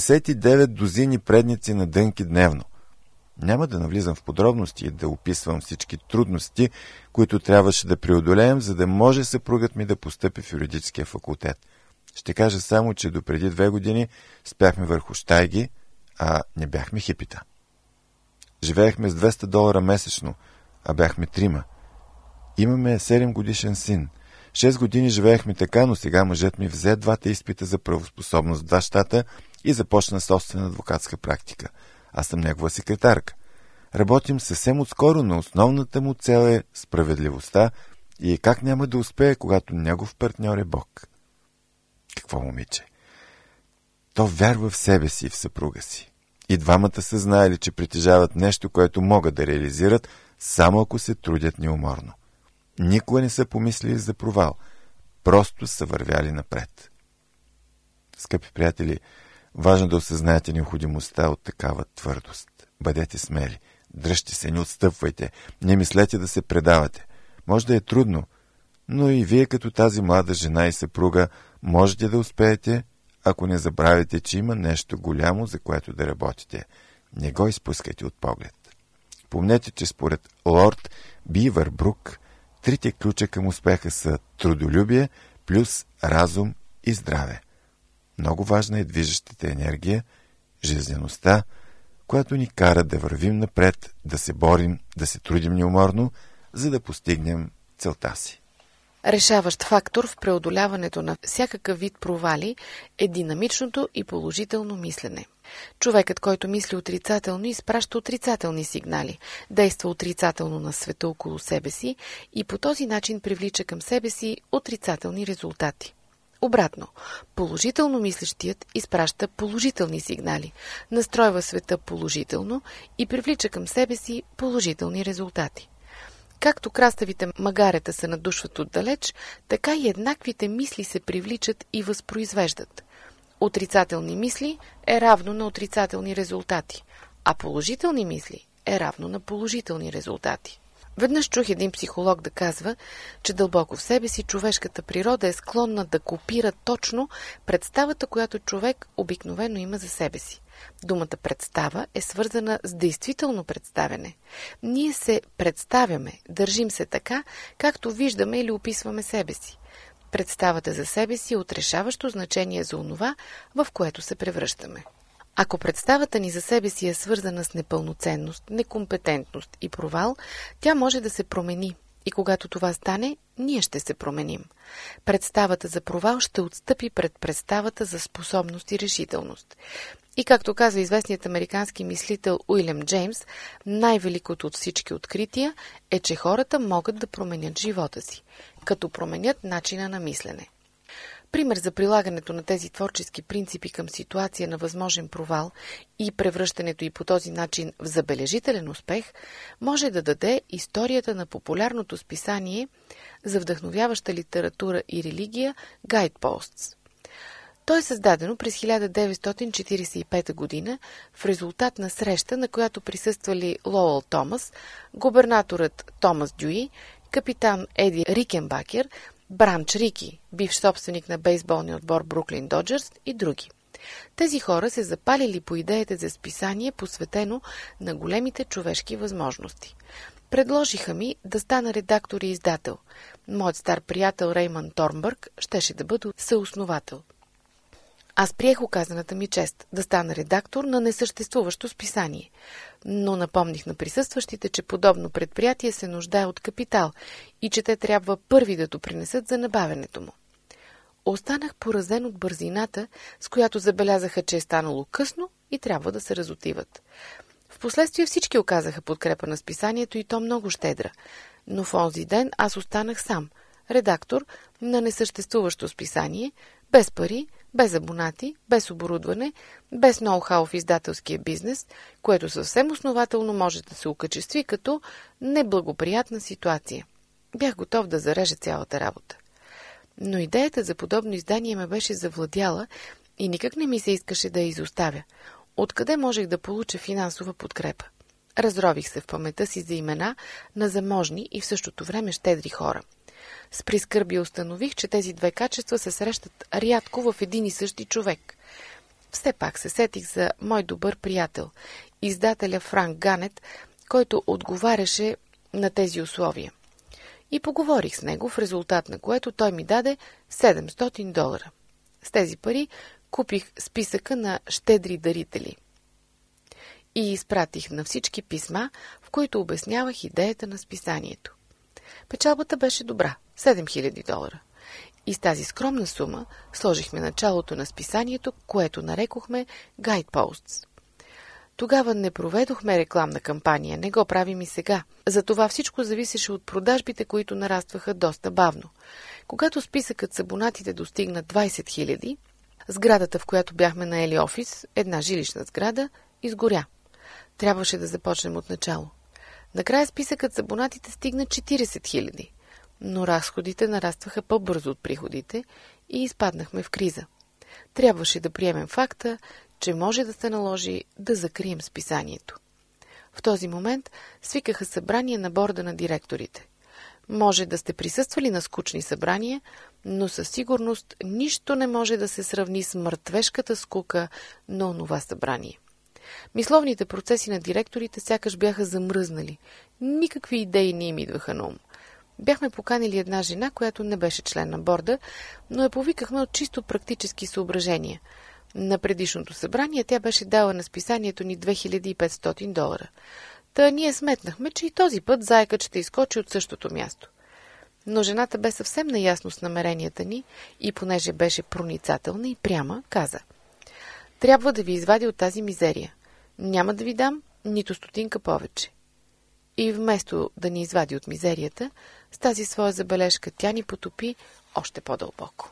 [SPEAKER 1] 79 дозини предници на дънки дневно. Няма да навлизам в подробности и да описвам всички трудности, които трябваше да преодолеем, за да може съпругът ми да постъпи в юридическия факултет. Ще кажа само, че допреди 2 години спяхме върху щайги, а не бяхме хипита. Живеехме с $200 месечно, а бяхме 3. Имаме 7-годишен син. 6 години живеехме така, но сега мъжът ми взе 2 изпита за правоспособност в 2 щата и започна собствена адвокатска практика. Аз съм негова секретарка. Работим съвсем отскоро, но основната му цел е справедливостта и как няма да успее, когато негов партньор е Бог. Какво момиче? То вярва в себе си и в съпруга си. И двамата са знаели, че притежават нещо, което могат да реализират, само ако се трудят неуморно. Никога не са помислили за провал. Просто са вървяли напред. Скъпи приятели, важно да осъзнаете необходимостта от такава твърдост. Бъдете смели, дръжте се, не отстъпвайте, не мислете да се предавате. Може да е трудно, но и вие като тази млада жена и съпруга можете да успеете, ако не забравите, че има нещо голямо, за което да работите. Не го изпускайте от поглед. Помнете, че според лорд Бивърбрук, 3 ключа към успеха са трудолюбие плюс разум и здраве. Много важна е движещата енергия, жизнеността, която ни кара да вървим напред, да се борим, да се трудим неуморно, за да постигнем целта си.
[SPEAKER 3] Решаващ фактор в преодоляването на всякакъв вид провали е динамичното и положително мислене. Човекът, който мисли отрицателно, изпраща отрицателни сигнали, действа отрицателно на света около себе си и по този начин привлича към себе си отрицателни резултати. Обратно, положително мислещият изпраща положителни сигнали, настройва света положително и привлича към себе си положителни резултати. Както краставите магарета се надушват отдалеч, така и еднаквите мисли се привличат и възпроизвеждат. Отрицателни мисли е равно на отрицателни резултати, а положителни мисли е равно на положителни резултати. Веднъж чух един психолог да казва, че дълбоко в себе си човешката природа е склонна да копира точно представата, която човек обикновено има за себе си. Думата представа е свързана с действително представяне. Ние се представяме, държим се така, както виждаме или описваме себе си. Представата за себе си е отрешаващо значение за онова, в което се превръщаме. Ако представата ни за себе си е свързана с непълноценност, некомпетентност и провал, тя може да се промени. И когато това стане, ние ще се променим. Представата за провал ще отстъпи пред представата за способност и решителност. И както казва известният американски мислител Уилям Джеймс, най-великото от всички открития е, че хората могат да променят живота си, като променят начина на мислене. Пример за прилагането на тези творчески принципи към ситуация на възможен провал и превръщането й по този начин в забележителен успех може да даде историята на популярното списание за вдъхновяваща литература и религия Guideposts. То е създадено през 1945 година в резултат на среща, на която присъствали Лоуъл Томас, губернаторът Томас Дюи, капитан Еди Рикенбакер, Бранч Рики, бивш собственик на бейсболния отбор Бруклин Доджърс и други. Тези хора се запалили по идеята за списание, посветено на големите човешки възможности. Предложиха ми да стана редактор и издател. Моят стар приятел Реймънд Торнбърг щеше да бъде съосновател. Аз приех оказаната ми чест да стана редактор на несъществуващо списание, но напомних на присъстващите, че подобно предприятие се нуждае от капитал и че те трябва първи да допринесат за набавянето му. Останах поразен от бързината, с която забелязаха, че е станало късно и трябва да се разотиват. Впоследствие всички оказаха подкрепа на списанието и то много щедра, но в онзи ден аз останах сам, редактор на несъществуващо списание, без пари, без абонати, без оборудване, без ноу-хау в издателския бизнес, което съвсем основателно може да се окачестви като неблагоприятна ситуация. Бях готов да зарежа цялата работа. Но идеята за подобно издание ме беше завладяла и никак не ми се искаше да я изоставя. Откъде можех да получа финансова подкрепа? Разрових се в паметта си за имена на заможни и в същото време щедри хора. С прискърбие установих, че тези две качества се срещат рядко в един и същи човек. Все пак се сетих за мой добър приятел, издателя Франк Ганет, който отговаряше на тези условия. И поговорих с него, в резултат на което той ми даде $700. С тези пари купих списъка на щедри дарители и изпратих на всички писма, в които обяснявах идеята на списанието. Печалбата беше добра – $7000. И с тази скромна сума сложихме началото на списанието, което нарекохме Guideposts. Тогава не проведохме рекламна кампания, не го правим и сега. Затова всичко зависеше от продажбите, които нарастваха доста бавно. Когато списъкът с абонатите достигна 20 000, сградата, в която бяхме наели офис, една жилищна сграда, изгоря. Трябваше да започнем от начало. Накрая списъкът с абонатите стигна 40 000, но разходите нарастваха по-бързо от приходите и изпаднахме в криза. Трябваше да приемем факта, че може да се наложи да закрием списанието. В този момент свикаха събрания на борда на директорите. Може да сте присъствали на скучни събрания, но със сигурност нищо не може да се сравни с мъртвешката скука на онова събрание. Мисловните процеси на директорите сякаш бяха замръзнали. Никакви идеи не им идваха на ум. Бяхме поканили една жена, която не беше член на борда, но я повикахме от чисто практически съображения. На предишното събрание тя беше дала на списанието ни $2500. Та ние сметнахме, че и този път заекът ще изкочи от същото място. Но жената бе съвсем наясно с намеренията ни и понеже беше проницателна и пряма, каза: трябва да ви извади от тази мизерия. Няма да ви дам нито стотинка повече. И вместо да ни извади от мизерията, с тази своя забележка тя ни потопи още по-дълбоко.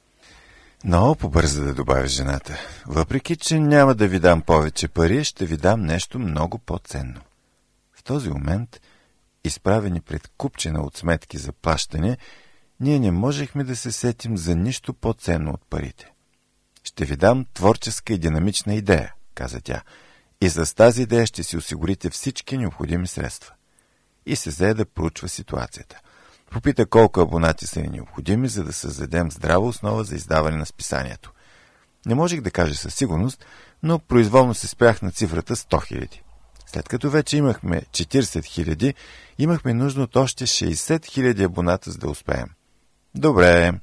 [SPEAKER 1] Много побърза да добави жената. Въпреки, че няма да ви дам повече пари, ще ви дам нещо много по-ценно. В този момент, изправени пред купчина от сметки за плащане, ние не можехме да се сетим за нищо по-ценно от парите. Ще ви дам творческа и динамична идея, каза тя, и с тази идея ще си осигурите всички необходими средства. И се зае да проучва ситуацията. Попита колко абонати са ни необходими, за да създадем здрава основа за издаване на списанието. Не можех да кажа със сигурност, но произволно се спрях на цифрата 100 000. След като вече имахме 40 000, имахме нужда от още 60 000 абоната, за да успеем. Добре,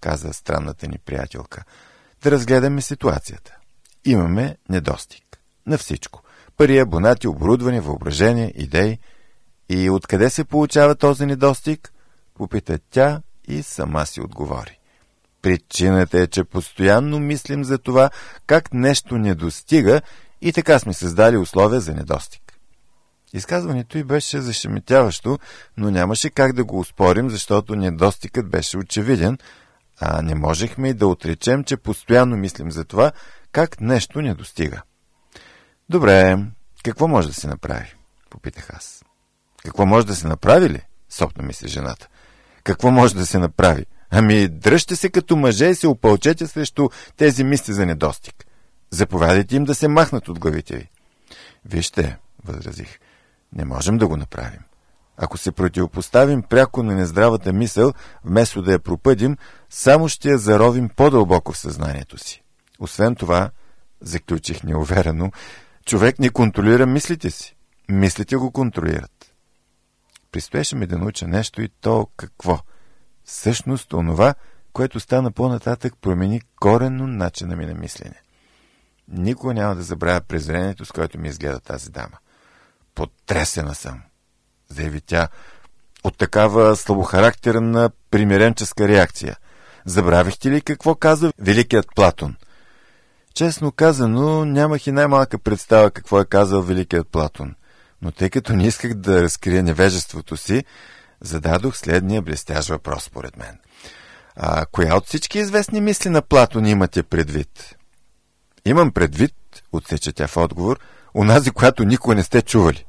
[SPEAKER 1] каза странната ни приятелка. Да разгледаме ситуацията. Имаме недостиг. На всичко. Пари, абонати, оборудване, въображение, идеи. И откъде се получава този недостиг? Попита тя и сама си отговори. Причината е, че постоянно мислим за това, как нещо не достига и така сме създали условия за недостиг. Изказването й беше зашеметяващо, но нямаше как да го успорим, защото недостигът беше очевиден, а не можехме и да отречем, че постоянно мислим за това, как нещо не достига. Добре, какво може да се направи? Попитах аз. Какво може да се направи ли? Сопна ми се жената. Какво може да се направи? Ами, дръжте се като мъже и се опълчете срещу тези мисли за недостиг. Заповядайте им да се махнат от главите ви. Вижте, възразих, не можем да го направим. Ако се противопоставим пряко на нездравата мисъл, вместо да я пропъдим, само ще я заровим по-дълбоко в съзнанието си. Освен това, заключих неуверено, човек не контролира мислите си. Мислите го контролират. Предстоеше ми да науча нещо и то какво? Всъщност онова, което стана по-нататък, промени коренно начина ми на мислене. Никога няма да забравя презрението, с което ми изгледа тази дама. Потресена съм, заяви тя, от такава слабохарактерна примиренческа реакция. Забравихте ли какво каза великият Платон? Честно казано, нямах и най-малка представа какво е казал великият Платон, но тъй като не исках да разкрия невежеството си, зададох следния блестящ въпрос според мен. Коя от всички известни мисли на Платон имате предвид? Имам предвид, отсече тя в отговор, онази, която никога не сте чували.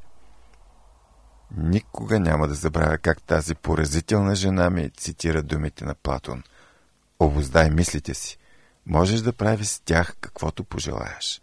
[SPEAKER 1] Никога няма да забравя как тази поразителна жена ми цитира думите на Платон. Обуздай мислите си. Можеш да правиш с тях каквото пожелаеш.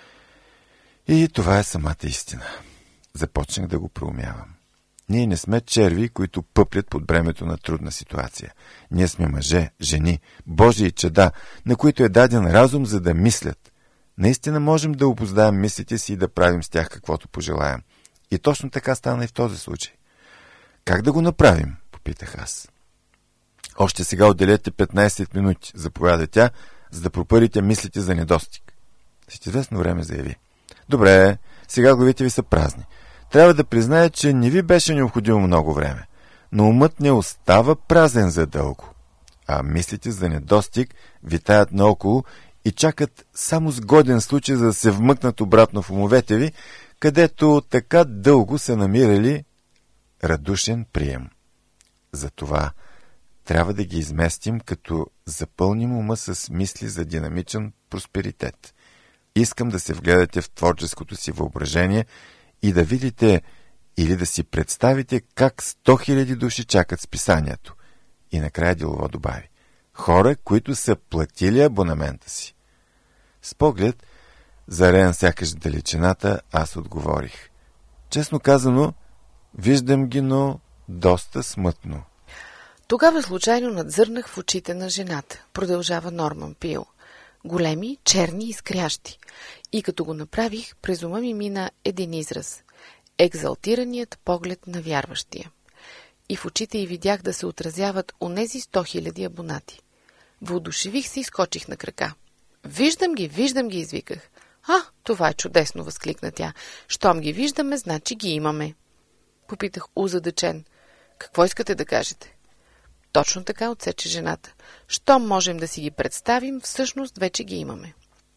[SPEAKER 1] И това е самата истина. Започнах да го проумявам. Ние не сме черви, които пъплят под бремето на трудна ситуация. Ние сме мъже, жени, Божии чада, на които е даден разум, за да мислят. Наистина можем да обуздаем мислите си и да правим с тях каквото пожелаем. И точно така стана и в този случай. Как да го направим? Попитах аз. Още сега отделете 15 минути, заповяда тя, за да пропърите мислите за недостиг. След известно време заяви. Добре, сега главите ви са празни. Трябва да призная, че не ви беше необходимо много време, но умът не остава празен за дълго, а мислите за недостиг витаят наоколо и чакат само сгоден случай, за да се вмъкнат обратно в умовете ви, където така дълго са намирали радушен прием. Затова трябва да ги изместим, като запълним ума с мисли за динамичен просперитет. Искам да се вгледате в творческото си въображение и да видите или да си представите как 100 000 души чакат списанието. И накрая делово добави. Хора, които са платили абонамента си. С поглед, зареян сякаш далечината, аз отговорих. Честно казано, виждам ги, но доста смътно.
[SPEAKER 3] Тогава случайно надзърнах в очите на жената, продължава Норман Пил. Големи, черни, изкрящи. И като го направих, през ума ми мина един израз – екзалтираният поглед на вярващия. И в очите й видях да се отразяват онези 100 000 абонати. Въодушевих се и скочих на крака. Виждам ги, извиках. Това е чудесно, възкликна тя. Щом ги виждаме, значи ги имаме. Попитах озадачен. Какво искате да кажете? Точно така, отсече жената. Щом можем да си ги представим, всъщност вече ги имаме.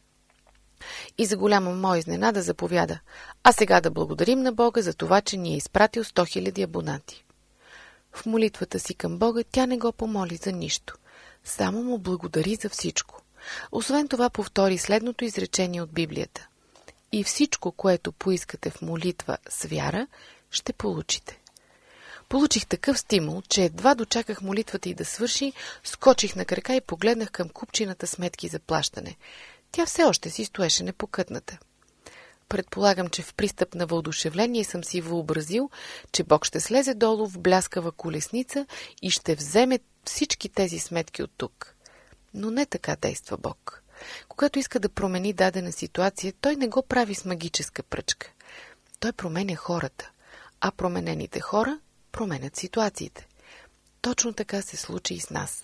[SPEAKER 3] И за голяма моя изненада заповяда. А сега да благодарим на Бога за това, че ни е изпратил 100 000 абонати. В молитвата си към Бога тя не го помоли за нищо. Само му благодари за всичко. Освен това повтори следното изречение от Библията. И всичко, което поискате в молитва с вяра, ще получите. Получих такъв стимул, че едва дочаках молитвата й да свърши, скочих на крака и погледнах към купчината сметки за плащане. Тя все още си стоеше непокътната. Предполагам, че в пристъп на въодушевление съм си въобразил, че Бог ще слезе долу в бляскава колесница и ще вземе всички тези сметки от тук. Но не така действа Бог. Когато иска да промени дадена ситуация, той не го прави с магическа пръчка. Той променя хората, а променените хора променят ситуациите. Точно така се случи и с нас.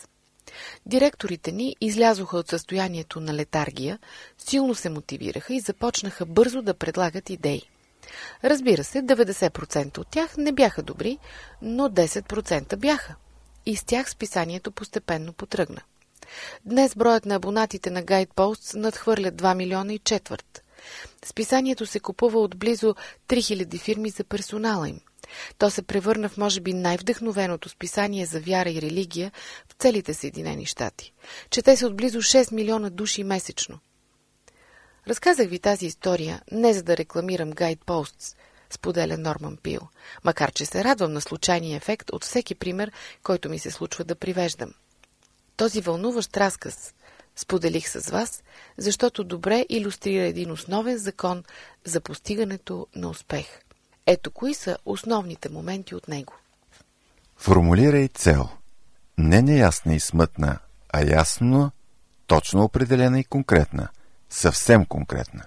[SPEAKER 3] Директорите ни излязоха от състоянието на летаргия, силно се мотивираха и започнаха бързо да предлагат идеи. Разбира се, 90% от тях не бяха добри, но 10% бяха. И с тях списанието постепенно потръгна. Днес броят на абонатите на Guideposts надхвърля 2 милиона и четвърт. Списанието се купува от близо 3000 фирми за персонала им. То се превърна в може би най-вдъхновеното списание за вяра и религия в целите Съединени щати. Чете се от близо 6 милиона души месечно. Разказах ви тази история не за да рекламирам Guideposts, споделя Норман Пил, макар че се радвам на случайния ефект от всеки пример, който ми се случва да привеждам. Този вълнуващ разказ споделих с вас, защото добре илюстрира един основен закон за постигането на успех. Ето кои са основните моменти от него.
[SPEAKER 1] Формулирай цел. Не неясна и смътна, а ясно, точно определена и конкретна. Съвсем конкретна.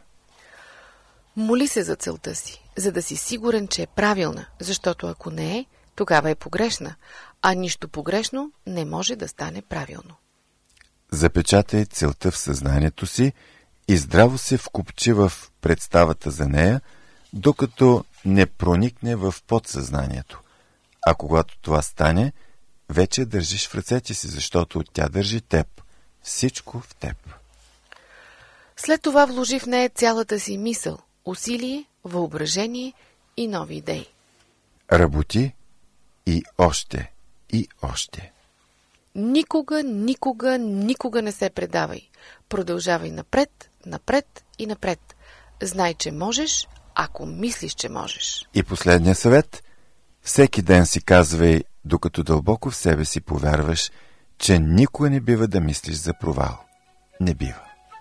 [SPEAKER 3] Моли се за целта си, за да си сигурен, че е правилна, защото ако не е, тогава е погрешна, а нищо погрешно не може да стане правилно.
[SPEAKER 1] Запечатай целта в съзнанието си и здраво се вкупчи в представата за нея, докато не проникне в подсъзнанието. А когато това стане, вече държиш в ръцете си, защото тя държи теб. Всичко в теб.
[SPEAKER 3] След това вложи в нея цялата си мисъл, усилие, въображение и нови идеи.
[SPEAKER 1] Работи и още, и още.
[SPEAKER 3] Никога, никога, никога не се предавай. Продължавай напред, напред и напред. Знай, че можеш, ако мислиш, че можеш.
[SPEAKER 1] И последния съвет. Всеки ден си казвай, докато дълбоко в себе си повярваш, че никога не бива да мислиш за провал. Не бива.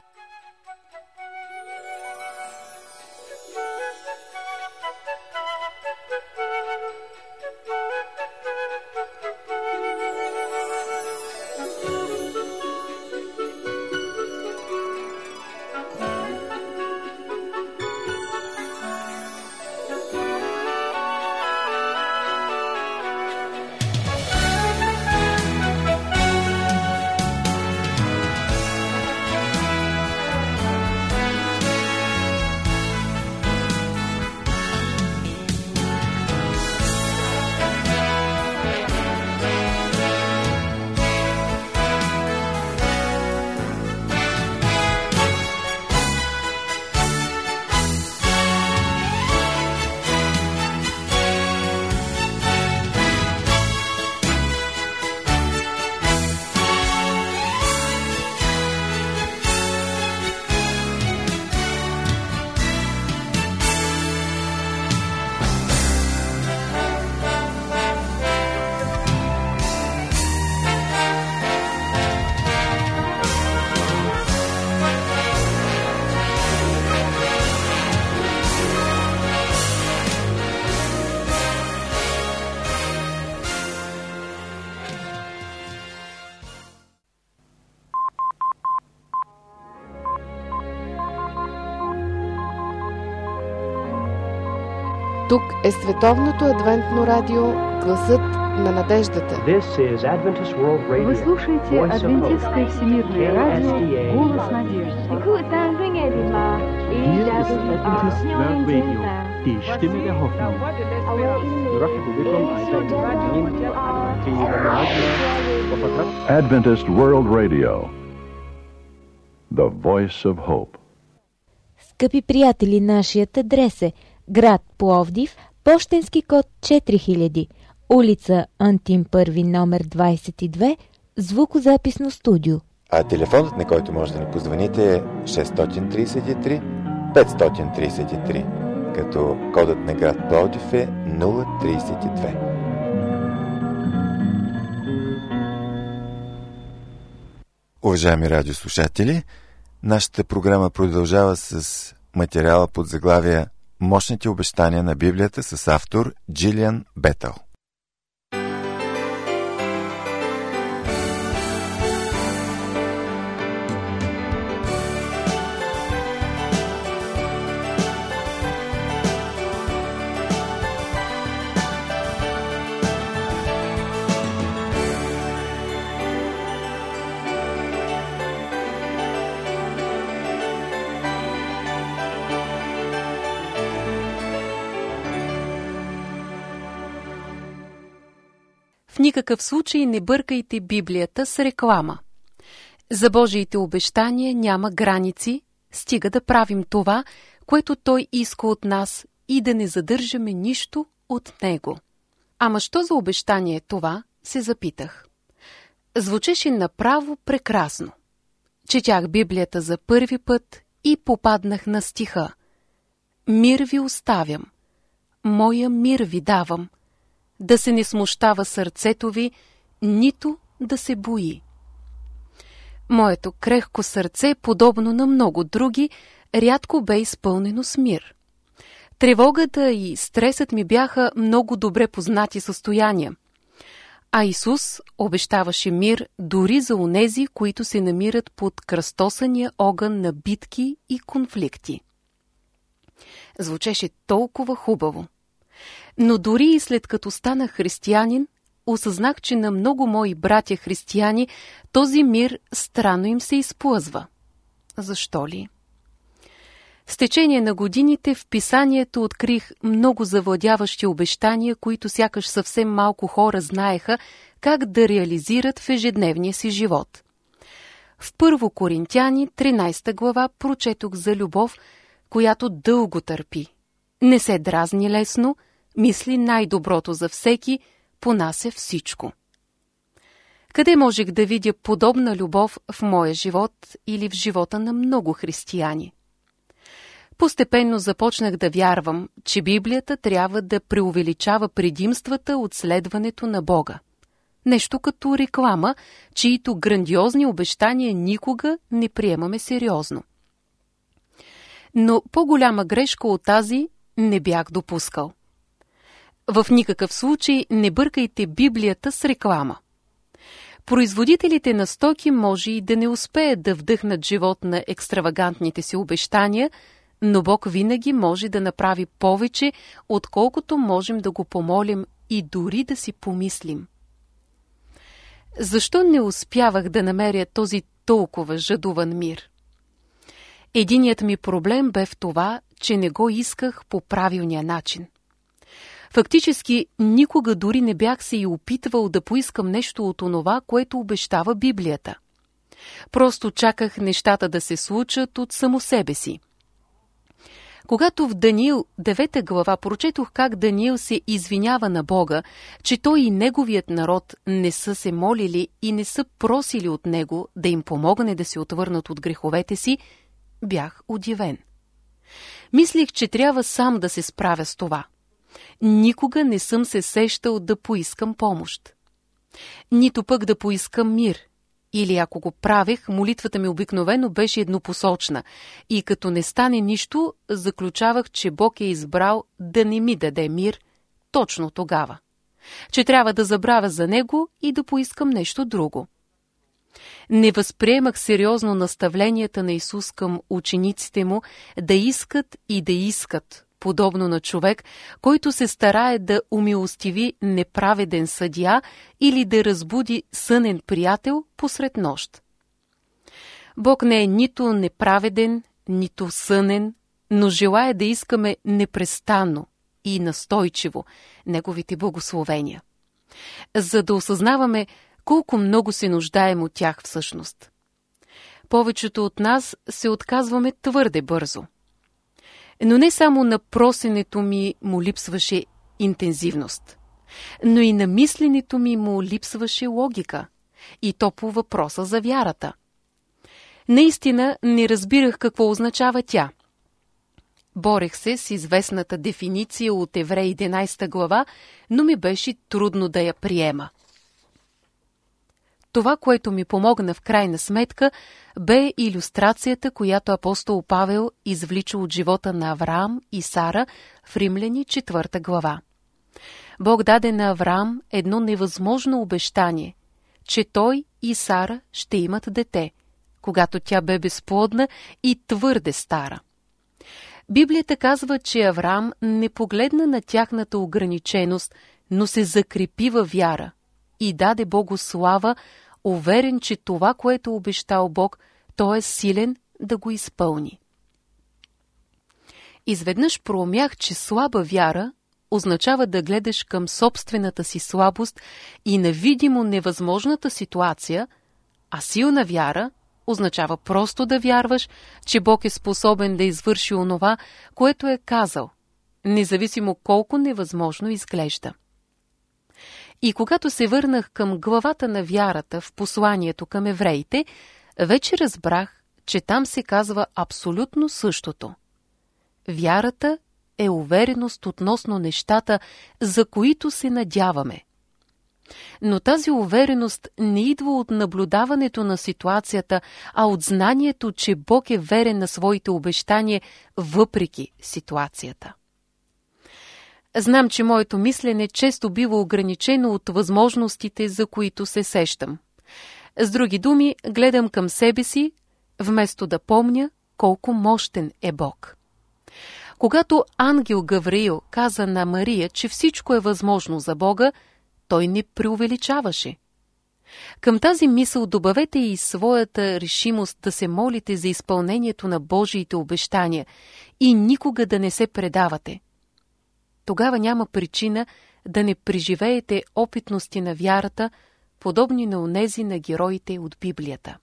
[SPEAKER 3] Тук е Световното адвентно радио, гласът на надеждата.
[SPEAKER 4] Вы слушаете Адвентистское всемирное радио, голос надежды.
[SPEAKER 5] Die Stimme der Hoffnung.
[SPEAKER 6] Adventist World Radio, the voice of hope.
[SPEAKER 2] Скъпи приятели, нашият адрес е град Пловдив, пощенски код 4000, улица Антим Първи, номер 22, звукозаписно студио.
[SPEAKER 1] А телефонът, на който може да ни позвоните, е 633 533, като кодът на град Пловдив е 032. Уважаеми радиослушатели, нашата програма продължава с материала под заглавие "Мощните обещания на Библията" с автор Джилиан Бетъл.
[SPEAKER 7] В никакъв случай не бъркайте Библията с реклама. За Божиите обещания няма граници, стига да правим това, което Той иска от нас и да не задържаме нищо от Него. Ама що за обещание е това, се запитах. Звучеше направо прекрасно. Четях Библията за първи път и попаднах на стиха. Мир ви оставям, моя мир ви давам, да се не смущава сърцето ви, нито да се бои. Моето крехко сърце, подобно на много други, рядко бе изпълнено с мир. Тревогата и стресът ми бяха много добре познати състояния. А Исус обещаваше мир дори за онези, които се намират под кръстосания огън на битки и конфликти. Звучеше толкова хубаво. Но дори и след като станах християнин, осъзнах, че на много мои братя християни този мир странно им се изплъзва. Защо ли? С течение на годините в писанието открих много завладяващи обещания, които сякаш съвсем малко хора знаеха как да реализират в ежедневния си живот. В 1 Коринтяни, 13 глава, прочетох за любов, която дълго търпи. Не се дразни лесно, мисли най-доброто за всеки, понася всичко. Къде можех да видя подобна любов в моя живот или в живота на много християни? Постепенно започнах да вярвам, че Библията трябва да преувеличава предимствата от следването на Бога. Нещо като реклама, чието грандиозни обещания никога не приемаме сериозно. Но по-голяма грешка от тази не бях допускал. В никакъв случай не бъркайте Библията с реклама. Производителите на стоки може и да не успеят да вдъхнат живот на екстравагантните си обещания, но Бог винаги може да направи повече, отколкото можем да го помолим и дори да си помислим. Защо не успявах да намеря този толкова жадуван мир? Единият ми проблем бе в това, че не го исках по правилния начин. Фактически, никога дори не бях се и опитвал да поискам нещо от онова, което обещава Библията. Просто чаках нещата да се случат от само себе си. Когато в Даниил 9 глава прочетох как Даниил се извинява на Бога, че той и неговият народ не са се молили и не са просили от него да им помогне да се отвърнат от греховете си, бях удивен. Мислих, че трябва сам да се справя с това. Никога не съм се сещал да поискам помощ. Нито пък да поискам мир. Или ако го правех, молитвата ми обикновено беше еднопосочна и като не стане нищо, заключавах, че Бог е избрал да не ми даде мир точно тогава. Че трябва да забравя за него и да поискам нещо друго. Не възприемах сериозно наставленията на Исус към учениците му да искат и да искат, подобно на човек, който се старае да умилостиви неправеден съдия или да разбуди сънен приятел посред нощ. Бог не е нито неправеден, нито сънен, но желае да искаме непрестанно и настойчиво Неговите благословения, за да осъзнаваме колко много се нуждаем от тях всъщност. Повечето от нас се отказваме твърде бързо. Но не само на просенето ми му липсваше интензивност, но и на мисленето ми му липсваше логика, и то по въпроса за вярата. Наистина не разбирах какво означава тя. Борех се с известната дефиниция от Евреи 11 глава, но ми беше трудно да я приема. Това, което ми помогна в крайна сметка, бе илюстрацията, която апостол Павел извлича от живота на Авраам и Сара в Римляни 4 глава. Бог даде на Авраам едно невъзможно обещание, че той и Сара ще имат дете, когато тя бе безплодна и твърде стара. Библията казва, че Авраам не погледна на тяхната ограниченост, но се закрепи във вяра и даде Богу слава, уверен, че това, което обещал Бог, той е силен да го изпълни. Изведнъж проумях, че слаба вяра означава да гледаш към собствената си слабост и на видимо невъзможната ситуация, а силна вяра означава просто да вярваш, че Бог е способен да извърши онова, което е казал, независимо колко невъзможно изглежда. И когато се върнах към главата на вярата в посланието към евреите, вече разбрах, че там се казва абсолютно същото. Вярата е увереност относно нещата, за които се надяваме. Но тази увереност не идва от наблюдаването на ситуацията, а от знанието, че Бог е верен на своите обещания въпреки ситуацията. Знам, че моето мислене често бива ограничено от възможностите, за които се сещам. С други думи, гледам към себе си, вместо да помня колко мощен е Бог. Когато ангел Гавриил каза на Мария, че всичко е възможно за Бога, той не преувеличаваше. Към тази мисъл добавете и своята решимост да се молите за изпълнението на Божиите обещания и никога да не се предавате. Тогава няма причина да не преживеете опитности на вярата, подобни на онези на героите от Библията.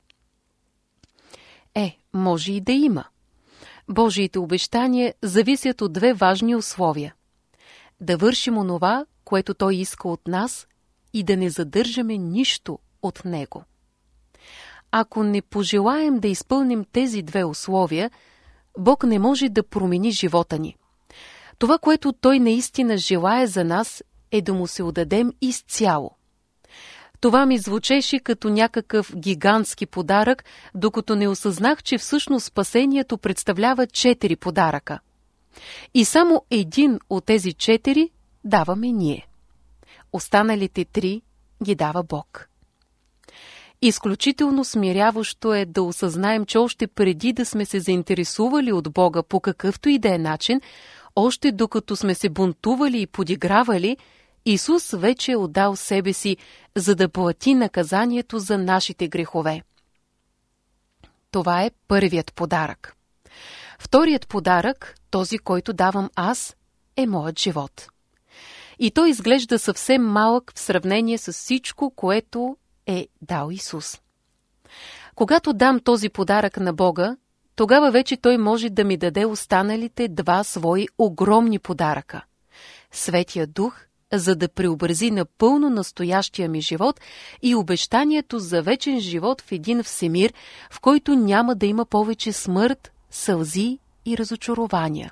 [SPEAKER 7] Може и да има. Божиите обещания зависят от две важни условия. Да вършим онова, което Той иска от нас, и да не задържаме нищо от Него. Ако не пожелаем да изпълним тези две условия, Бог не може да промени живота ни. Това, което Той наистина желае за нас, е да Му се отдадем изцяло. Това ми звучеше като някакъв гигантски подарък, докато не осъзнах, че всъщност спасението представлява 4 подаръка. И само един от тези 4 даваме ние. Останалите 3 ги дава Бог. Изключително смиряващо е да осъзнаем, че още преди да сме се заинтересували от Бога по какъвто и да е начин, още докато сме се бунтували и подигравали, Исус вече е отдал себе си, за да плати наказанието за нашите грехове. Това е първият подарък. Вторият подарък, този, който давам аз, е моят живот. И той изглежда съвсем малък в сравнение с всичко, което е дал Исус. Когато дам този подарък на Бога, тогава вече Той може да ми даде останалите 2 свои огромни подаръка. Светия Дух, за да преобрази напълно настоящия ми живот, и обещанието за вечен живот в един всемир, в който няма да има повече смърт, сълзи и разочарования.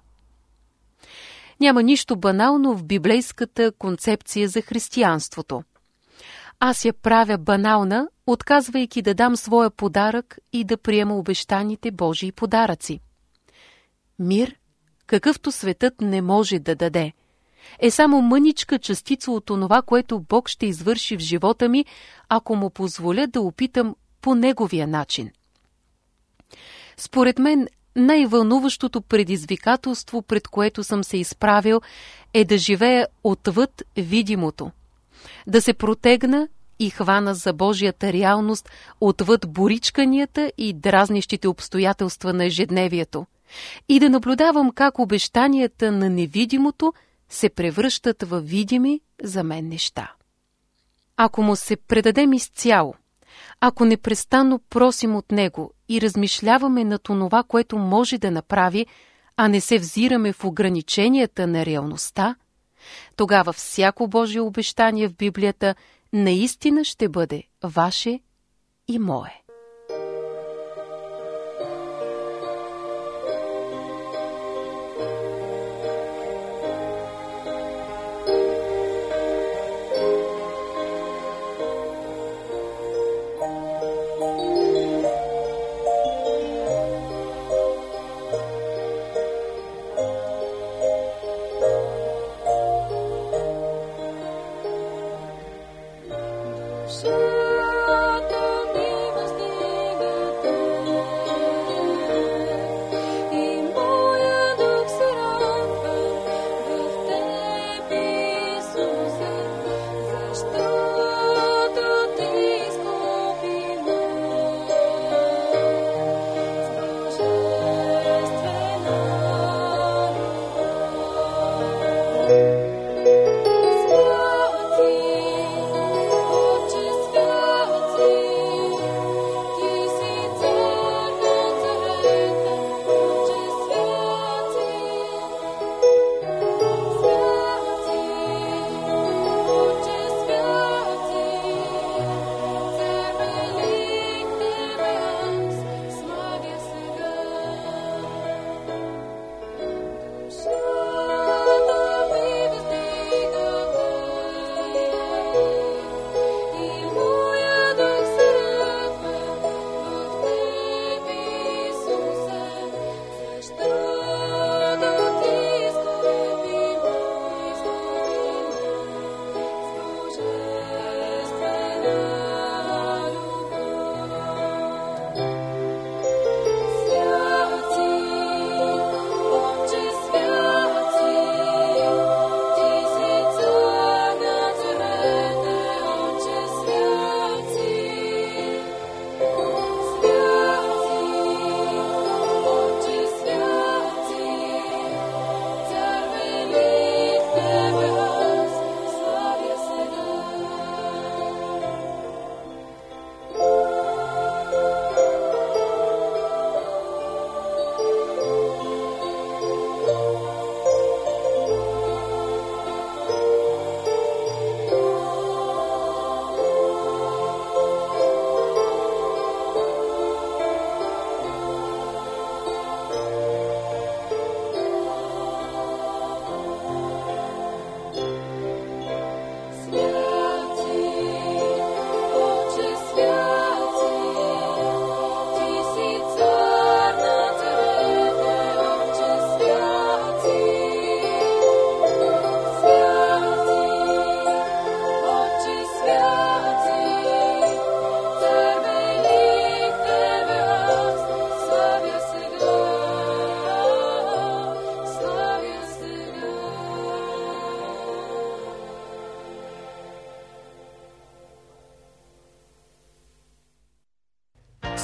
[SPEAKER 7] Няма нищо банално в библейската концепция за християнството. Аз я правя банална, отказвайки да дам своя подарък и да приема обещаните Божии подаръци. Мир, какъвто светът не може да даде, е само мъничка частица от онова, което Бог ще извърши в живота ми, ако Му позволя да опитам по Неговия начин. Според мен, най-вълнуващото предизвикателство, пред което съм се изправил, е да живея отвъд видимото, да се протегна и хвана за Божията реалност отвъд боричканията и дразнищите обстоятелства на ежедневието и да наблюдавам как обещанията на невидимото се превръщат във видими за мен неща. Ако Му се предадем изцяло, ако непрестанно просим от Него и размишляваме над онова, което може да направи, а не се взираме в ограниченията на реалността, тогава всяко Божие обещание в Библията наистина ще бъде ваше и мое.
[SPEAKER 8] Душата ми въздига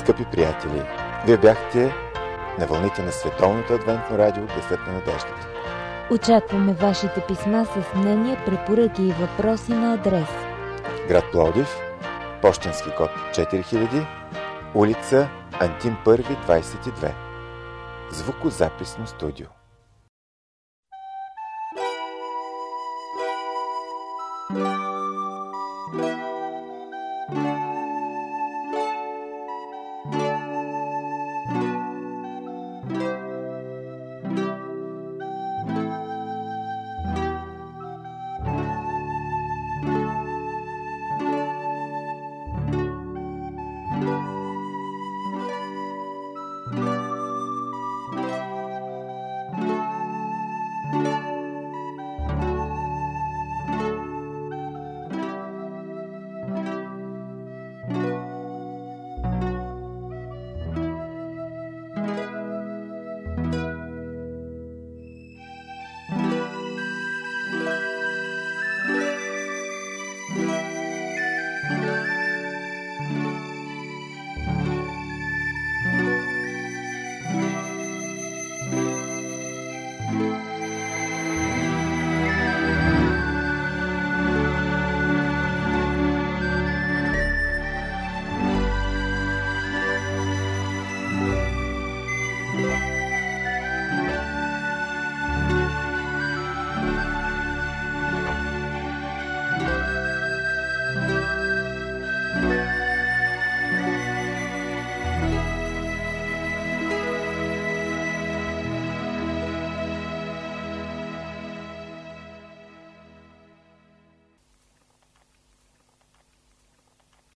[SPEAKER 1] Скъпи приятели, вие бяхте на вълните на Световното адвентно радио Гласът на надеждата.
[SPEAKER 2] Очакваме вашите писма с мнения, препоръки и въпроси на адрес:
[SPEAKER 1] град Пловдив, пощенски код 4000, улица Антим Първи, 22. Звукозаписно студио.